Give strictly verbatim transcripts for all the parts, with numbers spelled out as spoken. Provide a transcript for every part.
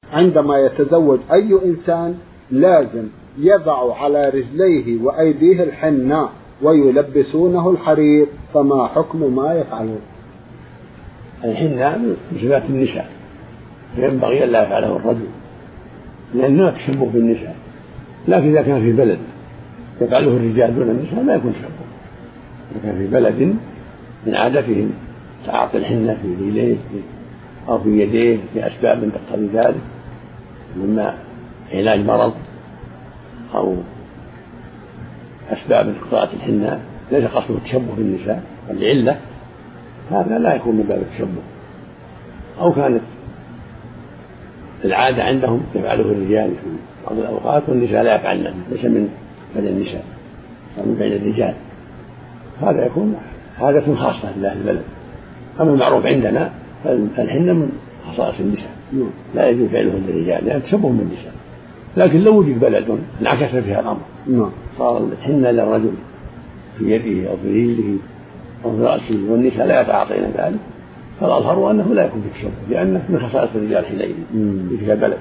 عندما يتزوج أي إنسان لازم يضع على رجليه وأيديه الحناء ويلبسونه الحرير، فما حكم ما يفعلون؟ الحناء من صفات النساء، فينبغي أن لا يفعله الرجل لأنه تشبه بالنساء، لكن إذا كان في بلد يفعله الرجال دون النساء لا يكون تشبه. إذا كان في بلد من عادتهم تعاطي الحنة في رجليه أو في يديه لأسباب تقتضي ذلك، مما علاج مرض أو أسباب اقتضاء الحنة ليس قصده التشبه بالنساء بل لعلة، هذا لا يكون من باب التشبه. أو كانت العادة عندهم يفعله الرجال في بعض الأوقات والنساء لا يفعلنه، ليس من بين النساء ومن بين الرجال، هذا يكون عادة خاصة لله البلد. أما المعروف عندنا فالحنة من خصائص النساء لا يجوز فعله للرجال لأن تشبه بالنساء، لكن لو وجد بلد انعكس فيها الأمر صار الحنة للرجل في يده أو في رجله أو في رأسه والنساء لا يتعاطين ذلك، فالأظهر أنه لا يكون في تشبه لأنه من خصائص الرجال حينئذ في تلك البلد.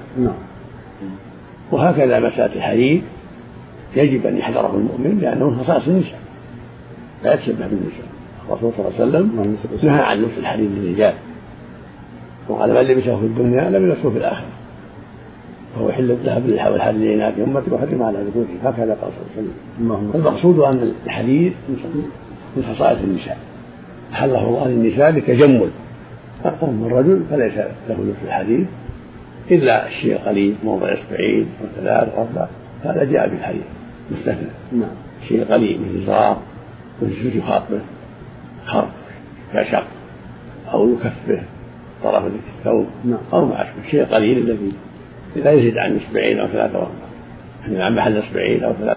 وهكذا مسألة الحرير يجب أن يحذره المؤمن لأنه من خصائص النساء لا يتشبه بالنساء. الرسول صلى الله عليه وسلم نهى عن لبس الحرير للرجال وقال من لبسه في الدنيا لم يلبسه في الآخرة، فهو حل الذهب والحرير لإناث أمتي وحرم على ذكورهم، هكذا قال صلى الله عليه وسلم. المقصود أن الحرير من خصائص النساء أحله الله للنساء لتجمل، أما الرجل فليس له لبس الحرير إلا الشيء قليل موضع إصبعين وثلاث أربع، هذا جاء بالحرير مستثنى. شيء قليل من إزار ويسجد خاطبه خرق كشق أو يكفه طرف الثوب أو ما أشبه، شيء قليل الذي لا يزيد عن إصبعين أو ثلاثة أو أربعة، يعني عن محل إصبعين أو ثلاثة